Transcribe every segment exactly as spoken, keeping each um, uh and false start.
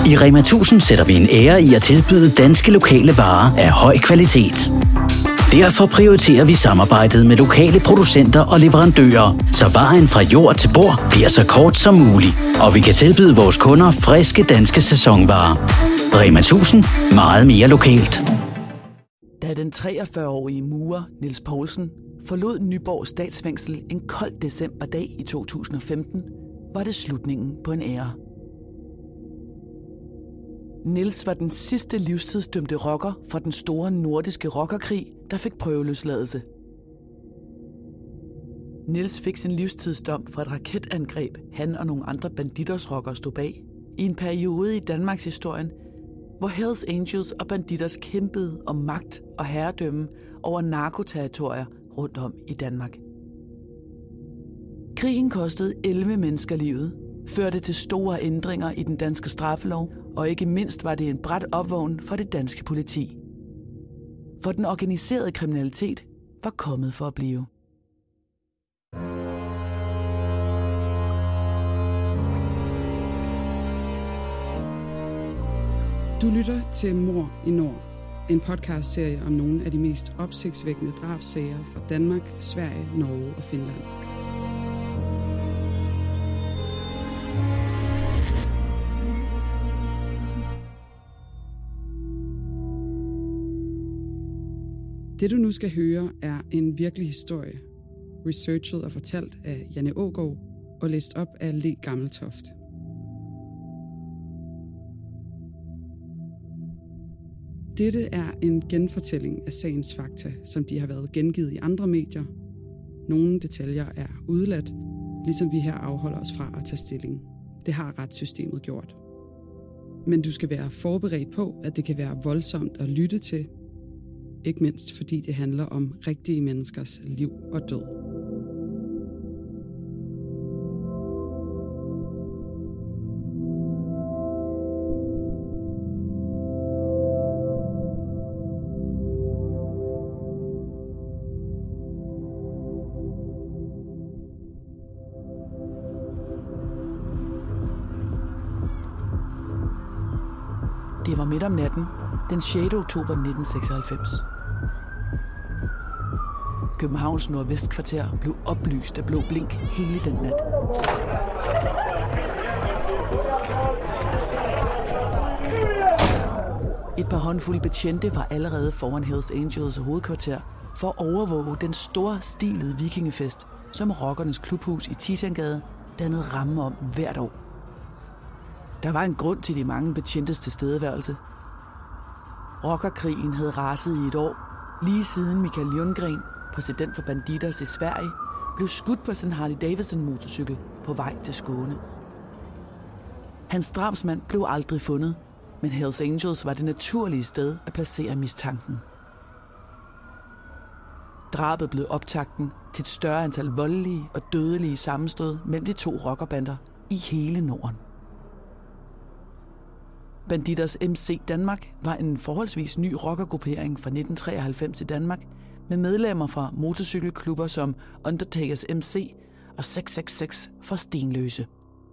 I Rema tusind sætter vi en ære i at tilbyde danske lokale varer af høj kvalitet. Derfor prioriterer vi samarbejdet med lokale producenter og leverandører, så vejen fra jord til bord bliver så kort som muligt. Og vi kan tilbyde vores kunder friske danske sæsonvarer. Rema tusind. Meget mere lokalt. Da den treogfyrre-årige murer Niels Poulsen forlod Nyborg Statsfængsel en kold decemberdag i to tusind og femten, var det slutningen på en ære. Niels var den sidste livstidsdømte rocker fra den store nordiske rockerkrig, der fik prøveløsladelse. Niels fik sin livstidsdom for et raketangreb, han og nogle andre Bandidos rockere stod bag, i en periode i Danmarks historien, hvor Hells Angels og Bandidos kæmpede om magt og herredømme over narkoterritorier rundt om i Danmark. Krigen kostede elleve mennesker livet, førte til store ændringer i den danske straffelov, og ikke mindst var det en brat opvågning for det danske politi. For den organiserede kriminalitet var kommet for at blive. Du lytter til Mord i Nord, en podcastserie om nogle af de mest opsigtsvækkende drabssager fra Danmark, Sverige, Norge og Finland. Det du nu skal høre er en virkelig historie, researchet og fortalt af Janne Aagaard og læst op af Le Gammeltoft. Dette er en genfortælling af sagens fakta, som de har været gengivet i andre medier. Nogle detaljer er udeladt, ligesom vi her afholder os fra at tage stilling. Det har retssystemet gjort. Men du skal være forberedt på, at det kan være voldsomt at lytte til. Ikke mindst fordi det handler om rigtige menneskers liv og død. Det var midt om natten, den sjette oktober nitten seksoghalvfems. Københavns nordvestkvarter blev oplyst af blå blink hele den nat. Et par håndfulde betjente var allerede foran Hells Angels hovedkvarter for at overvåge den store stilede vikingefest, som rockernes klubhus i Tisangade dannede ramme om hvert år. Der var en grund til de mange betjentes tilstedeværelse. Rockerkrigen havde raset i et år, lige siden Mikael Ljunggren, præsident for Bandidos i Sverige, blev skudt på sin Harley Davidson motorcykel på vej til Skåne. Hans drabsmand blev aldrig fundet, men Hells Angels var det naturlige sted at placere mistanken. Drabet blev optakten til et større antal voldelige og dødelige sammenstød mellem de to rockerbander i hele Norden. Bandidos M C Danmark var en forholdsvis ny rockergruppering fra nitten treoghalvfems i Danmark, med medlemmer fra motorcykelklubber som Undertakers M C og seks seks seks for Stenløse.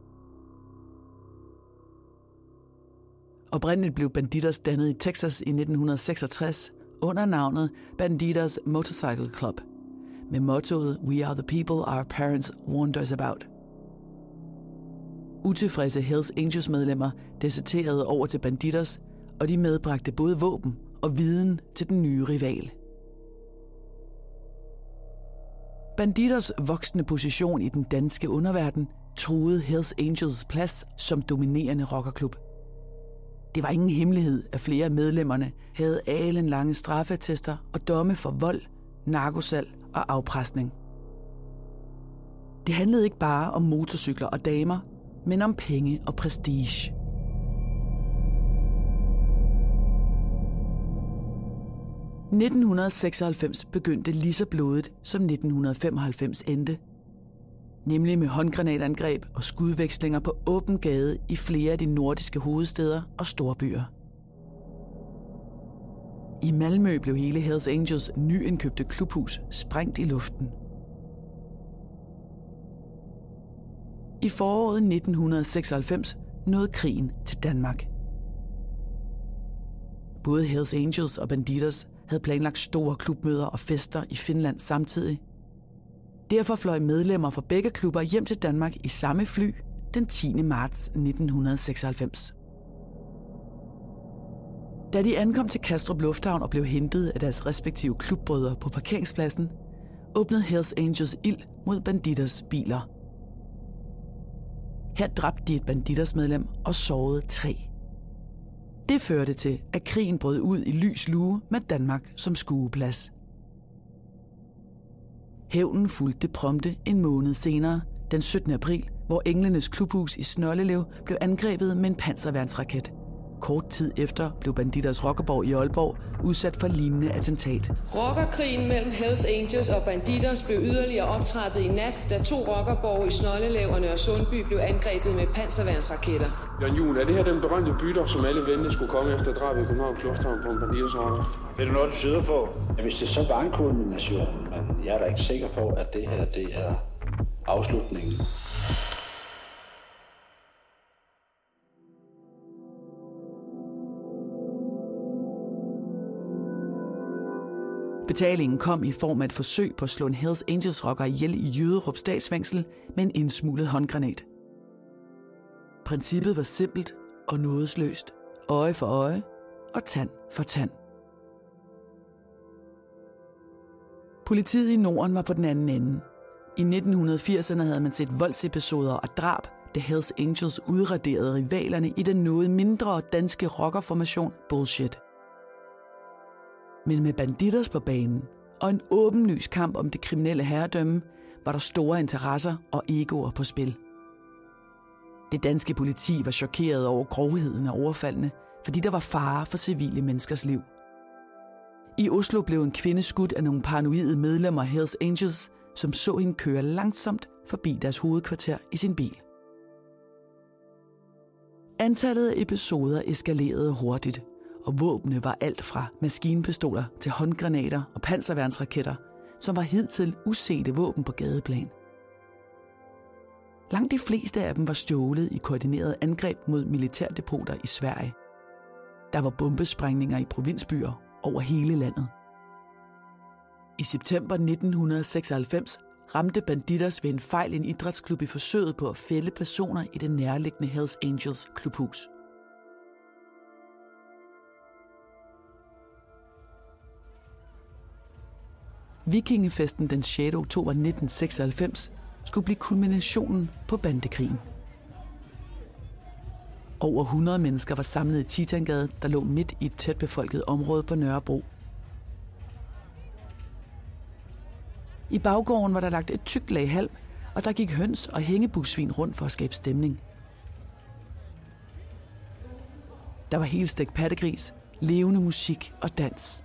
Oprindeligt blev Bandidos dannet i Texas i nitten seksogtres under navnet Bandidos Motorcycle Club, med mottoet We are the people our parents warned us about. Utilfredse Hells Angels medlemmer deserterede over til Bandidos, og de medbragte både våben og viden til den nye rival. Bandidos voksende position i den danske underverden truede Hells Angels plads som dominerende rockerklub. Det var ingen hemmelighed, at flere af medlemmerne havde alenlange straffeattester og domme for vold, narkosalg og afpresning. Det handlede ikke bare om motorcykler og damer, men om penge og prestige. nitten seksoghalvfems begyndte lige så blodigt, som nitten femoghalvfems endte. Nemlig med håndgranatangreb og skudvekslinger på åben gade i flere af de nordiske hovedstæder og storbyer. I Malmø blev hele Hells Angels nyindkøbte klubhus sprængt i luften. I foråret nitten seksoghalvfems nåede krigen til Danmark. Både Hells Angels og Bandidos havde planlagt store klubmøder og fester i Finland samtidig. Derfor fløj medlemmer fra begge klubber hjem til Danmark i samme fly den tiende marts nitten seksoghalvfems. Da de ankom til Kastrup Lufthavn og blev hentet af deres respektive klubbrødre på parkeringspladsen, åbnede Hells Angels ild mod Bandidos biler. Her dræbte de et Bandidos-medlem og sårede tre. Det førte til, at krigen brød ud i lys lue med Danmark som skueplads. Hævnen fulgte prompte en måned senere, den syttende april, hvor Englenes klubhus i Snoldelev blev angrebet med en panserværnsraket. Kort tid efter blev Bandidos rockerborg i Aalborg udsat for lignende attentat. Rockerkrigen mellem Hells Angels og Bandidos blev yderligere optrappet i nat, da to rockerborge i Snoldelev og Nørre Sundby blev angrebet med panserværnsraketter. Jørgen Juhl, er det her den berømte bytter, som alle ventede skulle komme efter drabet i Københavns Lufthavn på en Bandidos rocker? Ved du noget, du tyder på? Ja, hvis det så var en kulmination, men jeg er da ikke sikker på, at det her det er afslutningen. Betalingen kom i form af et forsøg på at slå en Hells Angels rocker ihjel i Jyderup Statsfængsel med en indsmuglet håndgranat. Princippet var simpelt og nådesløst. Øje for øje og tand for tand. Politiet i Norden var på den anden ende. I nitten firserne havde man set voldsepisoder og drab, da Hells Angels udraderede rivalerne i den noget mindre danske rockerformation Bullshit. Men med Bandidos på banen og en åbenlys kamp om det kriminelle herredømme, var der store interesser og egoer på spil. Det danske politi var chokeret over grovheden af overfaldene, fordi der var fare for civile menneskers liv. I Oslo blev en kvinde skudt af nogle paranoide medlemmer af Hells Angels, som så hende køre langsomt forbi deres hovedkvarter i sin bil. Antallet af episoder eskalerede hurtigt, og våbne var alt fra maskinpistoler til håndgranater og panserværnsraketter, som var hidtil usete våben på gadeplan. Langt de fleste af dem var stjålet i koordinerede angreb mod militærdepoter i Sverige. Der var bombesprængninger i provinsbyer over hele landet. I september nitten seksoghalvfems ramte Bandidos ved en fejl en idrætsklub i forsøget på at fælde personer i det nærliggende Hells Angels klubhus. Vikingefesten den sjette oktober nitten seksoghalvfems skulle blive kulminationen på bandekrigen. Over hundrede mennesker var samlet i Titangade, der lå midt i et tæt befolket område på Nørrebro. I baggården var der lagt et tykt lag halm, og der gik høns og hængebusvin rundt for at skabe stemning. Der var helstegt pattegris, levende musik og dans.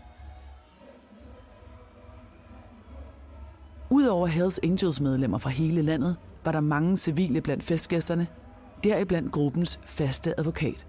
Udover Hells Angels medlemmer fra hele landet, var der mange civile blandt festgæsterne, deriblandt gruppens faste advokat.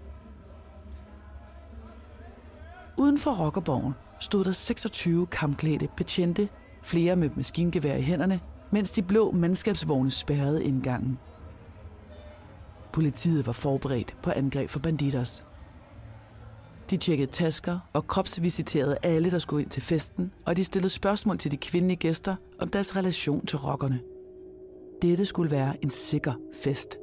Uden for rockerborgen stod der seksogtyve kampklædte betjente, flere med maskingevær i hænderne, mens de blå mandskabsvogne spærrede indgangen. Politiet var forberedt på angreb for Bandidos. De tjekkede tasker og kropsvisiterede alle, der skulle ind til festen, og de stillede spørgsmål til de kvindelige gæster om deres relation til rockerne. Dette skulle være en sikker fest.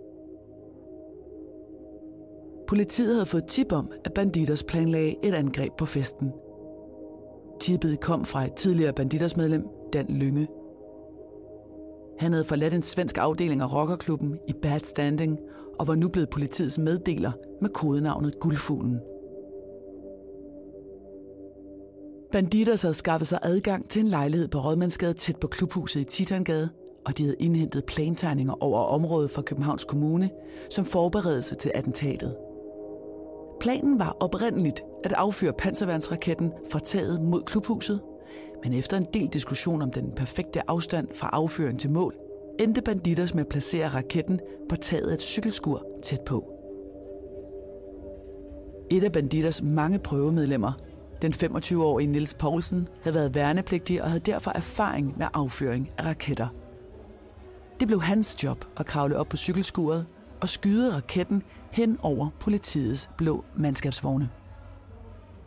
Politiet havde fået tip om, at Bandidos planlagde et angreb på festen. Tippet kom fra et tidligere Bandidos-medlem, Dan Lynge. Han havde forladt en svensk afdeling af rockerklubben i Bad Standing og var nu blevet politiets meddeler med kodenavnet Guldfuglen. Bandidos havde skaffet sig adgang til en lejlighed på Rådmandsgade tæt på klubhuset i Titangade, og de havde indhentet plantegninger over området fra Københavns Kommune som forberedelse til attentatet. Planen var oprindeligt at affyre panserværnsraketten fra taget mod klubhuset, men efter en del diskussion om den perfekte afstand fra affyring til mål, endte Bandidos med at placere raketten på taget af et cykelskur tæt på. Et af Bandidos mange prøvemedlemmer, den femogtyve-årige Niels Poulsen, havde været værnepligtig og havde derfor erfaring med affyring af raketter. Det blev hans job at kravle op på cykelskuret og skyde raketten hen over politiets blå mandskabsvogne.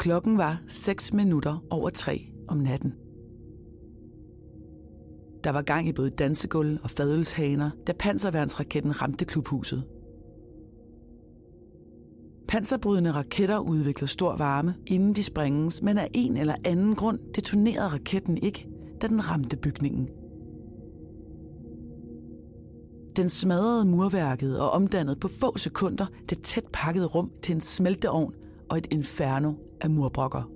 Klokken var seks minutter over tre om natten. Der var gang i både dansegulv og fadølshaner, da panserværnsraketten ramte klubhuset. Panserbrydende raketter udvikler stor varme, inden de sprænges, men af en eller anden grund detonerede raketten ikke, da den ramte bygningen. Den smadrede murværket og omdannede på få sekunder det tæt pakkede rum til en smelteovn og et inferno af murbrokker.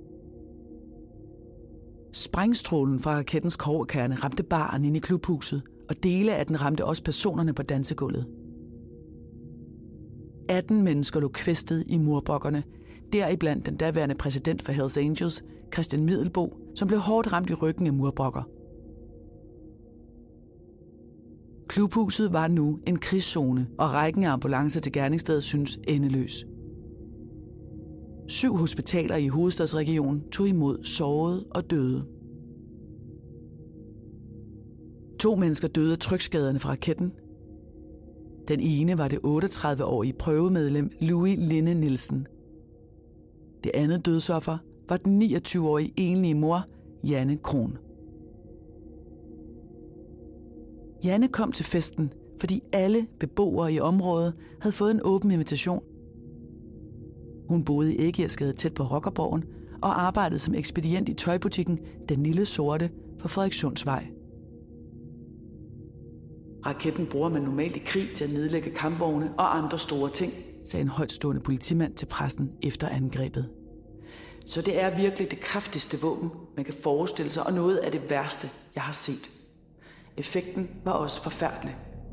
Sprængstrålen fra rakettens kobberkerne ramte baren inde i klubhuset, og dele af den ramte også personerne på dansegulvet. atten mennesker lå kvæstet i murbrokkerne, deriblandt den daværende præsident for Hells Angels, Christian Middelbo, som blev hårdt ramt i ryggen af murbrokker. Klubhuset var nu en krigszone, og rækken af ambulancer til gerningsstedet synes endeløs. Syv hospitaler i hovedstadsregionen tog imod sårede og døde. To mennesker døde af trykskaderne fra raketten. Den ene var det otteogtredive-årige prøvemedlem Louis Linde Nielsen. Det andet dødsoffer var den niogtyve-årige enlige mor Janne Kron. Janne kom til festen, fordi alle beboere i området havde fået en åben invitation. Hun boede i Æggersgade tæt på Rockerborgen og arbejdede som ekspedient i tøjbutikken Den Lille Sorte på Frederikssundsvej. Raketten bruger man normalt i krig til at nedlægge kampvogne og andre store ting, sagde en højtstående politimand til pressen efter angrebet. Så det er virkelig det kraftigste våben, man kan forestille sig, og noget af det værste, jeg har set. Effekten var også forfærdelig.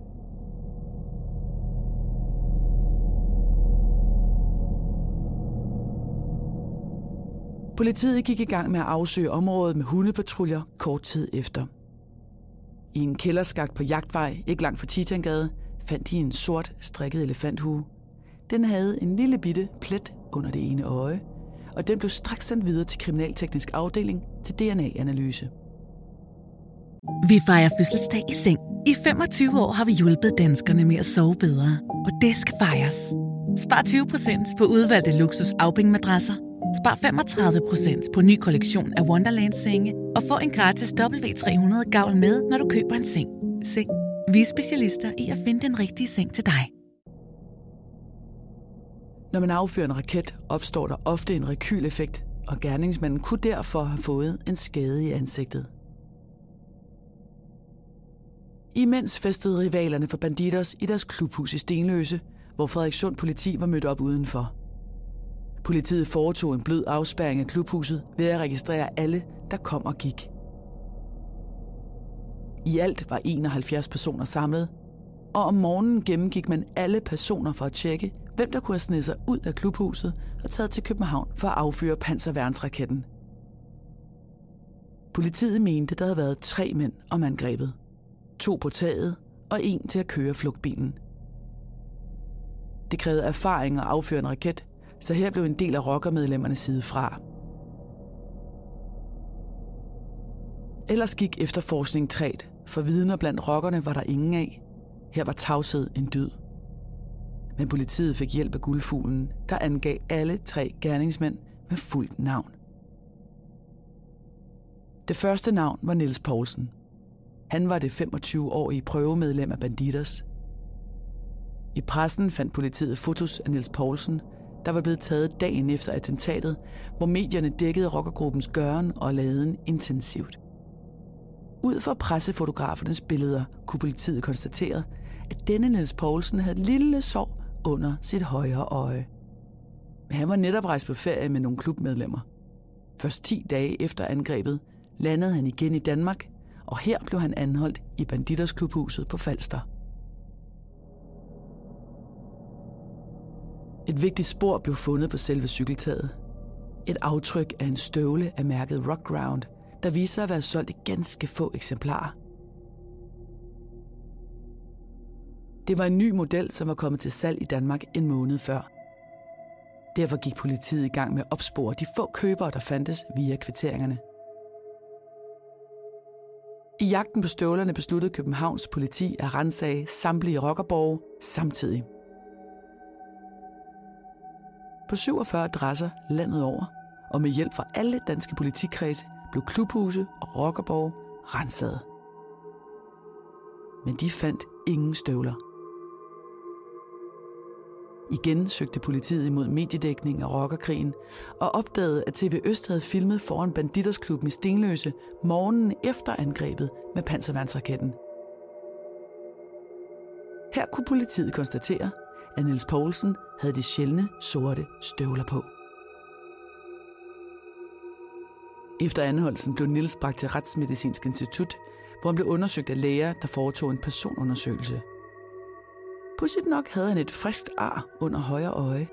Politiet gik i gang med at afsøge området med hundepatruljer kort tid efter. I en kælderskakt på Jagtvej, ikke langt fra Titangade, fandt de en sort strikket elefanthue. Den havde en lille bitte plet under det ene øje, og den blev straks sendt videre til kriminalteknisk afdeling til D N A-analyse. Vi fejrer fødselsdag i seng. I femogtyve år har vi hjulpet danskerne med at sove bedre, og det skal fejres. Spar tyve procent på udvalgte luksus afbængmadrasser. Spar femogtredive procent på ny kollektion af Wonderland-senge, og få en gratis W tre hundrede gavl med, når du køber en seng. Seng. Vi er specialister i at finde den rigtige seng til dig. Når man affyrer en raket, opstår der ofte en rekyleffekt, og gerningsmanden kunne derfor have fået en skade i ansigtet. Imens festede rivalerne for Bandidos i deres klubhus i Stenløse, hvor Frederikssund politi var mødt op udenfor. Politiet foretog en blød afspærring af klubhuset ved at registrere alle, der kom og gik. I alt var enoghalvfjerds personer samlet, og om morgenen gennemgik man alle personer for at tjekke, hvem der kunne have snedet sig ud af klubhuset og taget til København for at affyre panserværnsraketten. Politiet mente, der havde været tre mænd om angrebet. To på taget og en til at køre flugtbilen. Det krævede erfaring at affyre en raket, så her blev en del af rockermedlemmerne sidet fra. Ellers gik efterforskningen træt, for vidner blandt rockerne var der ingen af. Her var tavshed en dyd. Men politiet fik hjælp af Guldfuglen, der angav alle tre gerningsmænd med fuldt navn. Det første navn var Niels Poulsen. Han var det femogtyve-årige prøvemedlem af Bandidos. I pressen fandt politiet fotos af Niels Poulsen, der var blevet taget dagen efter attentatet, hvor medierne dækkede rockergruppens gøren og laden intensivt. Ud fra pressefotografernes billeder kunne politiet konstatere, at denne Niels Poulsen havde et lille sår under sit højre øje. Men han var netop rejst på ferie med nogle klubmedlemmer. Først ti dage efter angrebet landede han igen i Danmark, og her blev han anholdt i Bandidos klubhuset på Falster. Et vigtigt spor blev fundet på selve cykeltaget. Et aftryk af en støvle af mærket Rockground, der viser sig at være solgt i ganske få eksemplarer. Det var en ny model, som var kommet til salg i Danmark en måned før. Derfor gik politiet i gang med at opspore de få købere, der fandtes via kvitteringerne. I jagten på støvlerne besluttede Københavns politi at ransage samtlige rockerborge samtidig. På syvogfyrre adresser landet over og med hjælp fra alle danske politikredse blev klubhuse og rockerborge renset. Men de fandt ingen støvler. Igen søgte politiet imod mediedækning af rockerkrigen og opdagede, at T V Øst havde filmet foran Banditersklubben i Stenløse morgenen efter angrebet med panserværnsraketten. Her kunne politiet konstatere, at Niels Poulsen havde de sjældne sorte støvler på. Efter anholdelsen blev Niels bragt til Retsmedicinsk Institut, hvor han blev undersøgt af læger, der foretog en personundersøgelse. Pudsigt nok havde han et friskt ar under højre øje.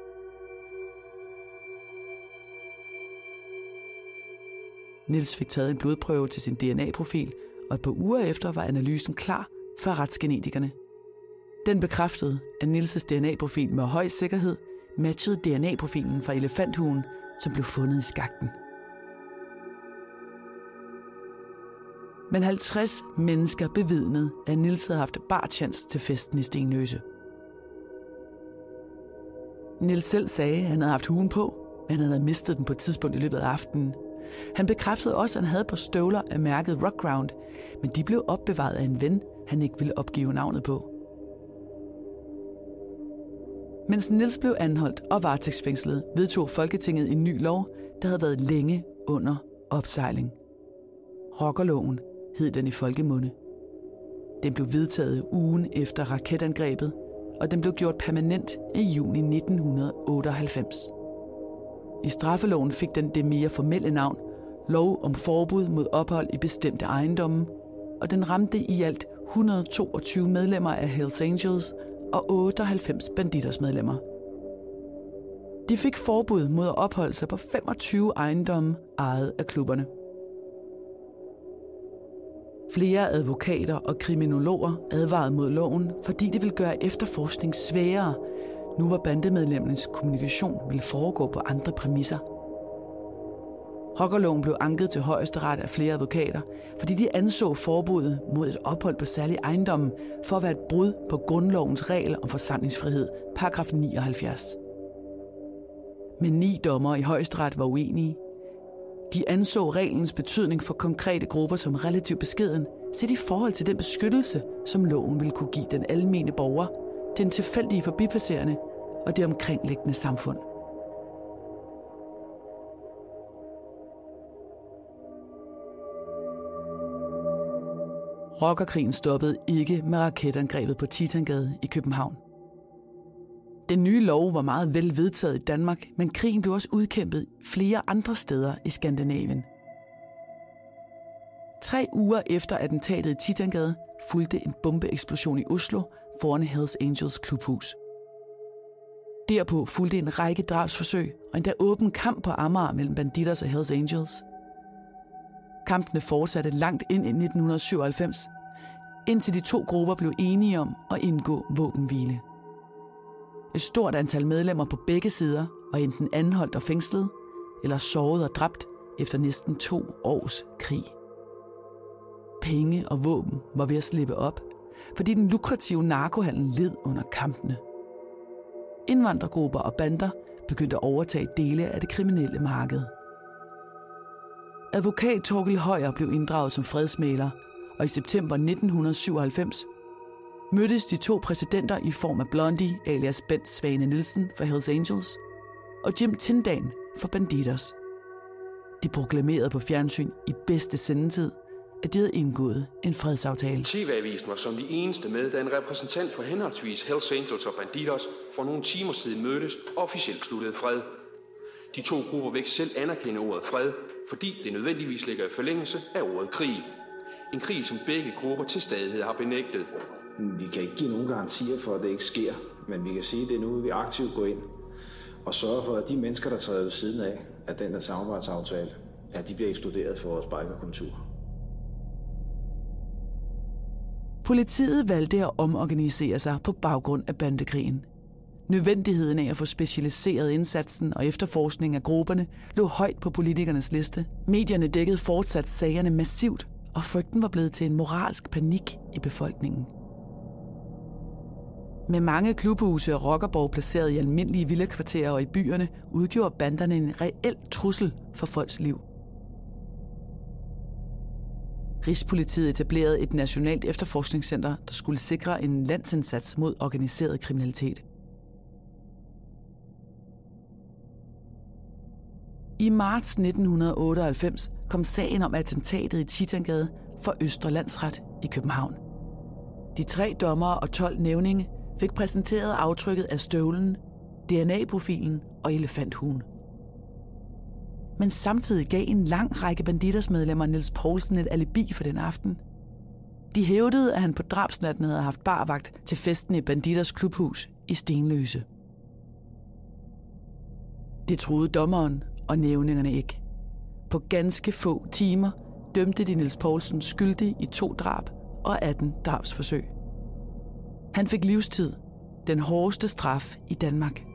Niels fik taget en blodprøve til sin D N A-profil, og et par uger efter var analysen klar for retsgenetikerne. Den bekræftede, at Niels' D N A-profil med høj sikkerhed matchede D N A-profilen fra elefanthugen, som blev fundet i skakten. Men halvtreds mennesker bevidnede, at Niels havde haft bartjans til festen i Stenløse. Niels selv sagde, at han havde haft huen på, men han havde mistet den på et tidspunkt i løbet af aftenen. Han bekræftede også, at han havde et par støvler af mærket Rockground, men de blev opbevaret af en ven, han ikke ville opgive navnet på. Mens Niels blev anholdt og varetægtsfængslet, vedtog Folketinget en ny lov, der havde været længe under opsejling. Rockerloven hed den i folkemunde. Den blev vedtaget ugen efter raketangrebet, og den blev gjort permanent i juni nitten otteoghalvfems. I straffeloven fik den det mere formelle navn, Lov om forbud mod ophold i bestemte ejendomme, og den ramte i alt et hundrede og toogtyve medlemmer af Hells Angels og otteoghalvfems Banditers medlemmer. De fik forbud mod at opholde sig på femogtyve ejendomme ejet af klubberne. Flere advokater og kriminologer advarede mod loven, fordi det ville gøre efterforskning sværere, nu hvor bandemedlemmernes kommunikation ville foregå på andre præmisser. Rockerloven blev anket til højesteret af flere advokater, fordi de anså forbuddet mod et ophold på særlig ejendommen for at være et brud på grundlovens regel om forsamlingsfrihed, paragraf nioghalvfjerds. Men ni dommere i højesteret var uenige. De anså reglens betydning for konkrete grupper som relativt beskeden, set i forhold til den beskyttelse, som loven ville kunne give den almene borger, den tilfældige forbipasserende og det omkringliggende samfund. Rockerkrigen stoppede ikke med raketangrebet på Titangade i København. Den nye lov var meget vel vedtaget i Danmark, men krigen blev også udkæmpet flere andre steder i Skandinavien. Tre uger efter attentatet i Titangade fulgte en bombeeksplosion i Oslo foran Hells Angels klubhus. Derpå fulgte en række drabsforsøg og endda åben kamp på Amager mellem Banditers og Hells Angels. Kampene fortsatte langt ind i nitten syvoghalvfems, indtil de to grupper blev enige om at indgå våbenhvile. Et stort antal medlemmer på begge sider var enten anholdt og fængslet, eller såret og dræbt efter næsten to års krig. Penge og våben var ved at slippe op, fordi den lukrative narkohandel led under kampene. Indvandrergrupper og bander begyndte at overtage dele af det kriminelle marked. Advokat Torkild Højer blev inddraget som fredsmægler, og i september nitten syvoghalvfems mødtes de to præsidenter i form af Blondie alias Bent Svane Nielsen for Hells Angels og Jim Tindal for Banditers. De proklamerede på fjernsyn i bedste sendetid, at de havde indgået en fredsaftale. T V-avisen var som de eneste med, da en repræsentant for henholdsvis Hells Angels og Banditers for nogle timer siden mødtes og officielt sluttede fred. De to grupper vil ikke selv anerkende ordet fred, fordi det nødvendigvis ligger i forlængelse af ordet krig. En krig, som begge grupper til stadighed har benægtet. Vi kan ikke give nogen garantier for, at det ikke sker, men vi kan sige, at det er nu, vi aktivt går ind og sørger for, at de mennesker, der træder ved siden af, at den der samarbejdsaftale, at de bliver ekskluderet for vores bikerkultur. Politiet valgte at omorganisere sig på baggrund af bandekrigen. Nødvendigheden af at få specialiseret indsatsen og efterforskning af grupperne lå højt på politikernes liste. Medierne dækkede fortsat sagerne massivt, og frygten var blevet til en moralsk panik i befolkningen. Med mange klubhuse og rockerborge placeret i almindelige villakvarterer og i byerne, udgjorde banderne en reel trussel for folks liv. Rigspolitiet etablerede et nationalt efterforskningscenter, der skulle sikre en landsindsats mod organiseret kriminalitet. I marts nitten otteoghalvfems kom sagen om attentatet i Titangade for Østre Landsret i København. De tre dommere og tolv nævninge fik præsenteret aftrykket af støvlen, D N A-profilen og elefanthugen. Men samtidig gav en lang række banditersmedlemmer Niels Poulsen et alibi for den aften. De hævdede, at han på drabsnatten havde haft barvagt til festen i Banditers klubhus i Stenløse. Det troede dommeren og nævningerne ikke. På ganske få timer dømte de Niels Poulsen skyldig i to drab og atten drabsforsøg. Han fik livstid, den hårdeste straf i Danmark.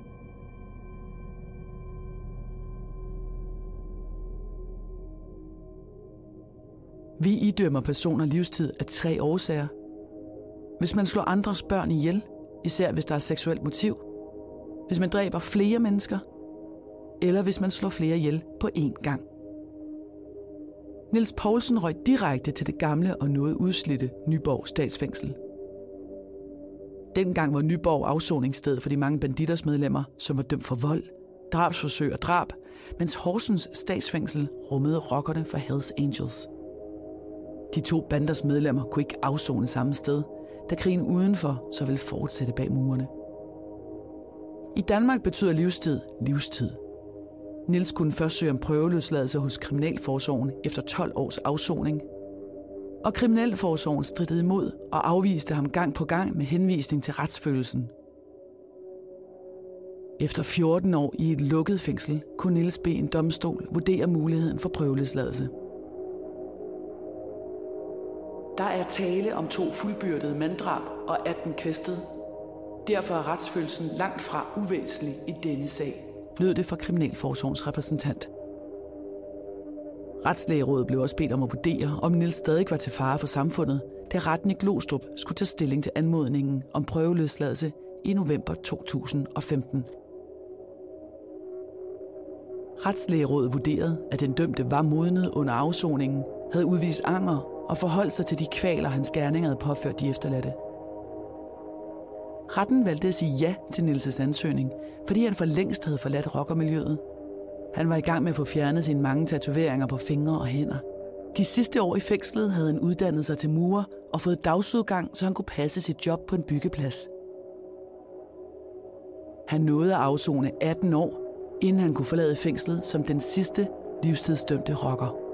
Vi idømmer personer livstid af tre årsager. Hvis man slår andres børn ihjel, især hvis der er seksuelt motiv. Hvis man dræber flere mennesker, eller hvis man slår flere ihjel på én gang. Niels Poulsen røg direkte til det gamle og noget udslidte Nyborg Statsfængsel. Dengang var Nyborg afsoningssted for de mange banditersmedlemmer, som var dømt for vold, drabsforsøg og drab, mens Horsens Statsfængsel rummede rockerne for Hells Angels. De to banders medlemmer kunne ikke afsone samme sted, da krigen udenfor så ville fortsætte bag murene. I Danmark betyder livstid livstid. Niels kunne først søge om prøveløsladelse hos Kriminalforsorgen efter tolv års afsoning. Og Kriminalforsorgen strittede imod og afviste ham gang på gang med henvisning til retsfølelsen. Efter fjorten år i et lukket fængsel kunne Niels bede en domstol vurdere muligheden for prøveløsladelse. Der er tale om to fuldbyrdede manddrab og atten kvæstede. Derfor er retsfølelsen langt fra uvæsentlig i denne sag, lød det fra Kriminalforsorgens repræsentant. Retslægerådet blev også bedt om at vurdere, om Niels stadig var til fare for samfundet, da retten i Glostrup skulle tage stilling til anmodningen om prøveløsladelse i november to tusind og femten. Retslægerådet vurderede, at den dømte var modnet under afsoningen, havde udvist anger og forholdt sig til de kvaler, hans gerninger havde påført de efterladte. Retten valgte at sige ja til Niels' ansøgning, fordi han for længst havde forladt rockermiljøet. Han var i gang med at få fjernet sine mange tatoveringer på fingre og hænder. De sidste år i fængslet havde han uddannet sig til murer og fået dagsudgang, så han kunne passe sit job på en byggeplads. Han nåede at afsone atten år, inden han kunne forlade fængslet som den sidste livstidsdømte rocker.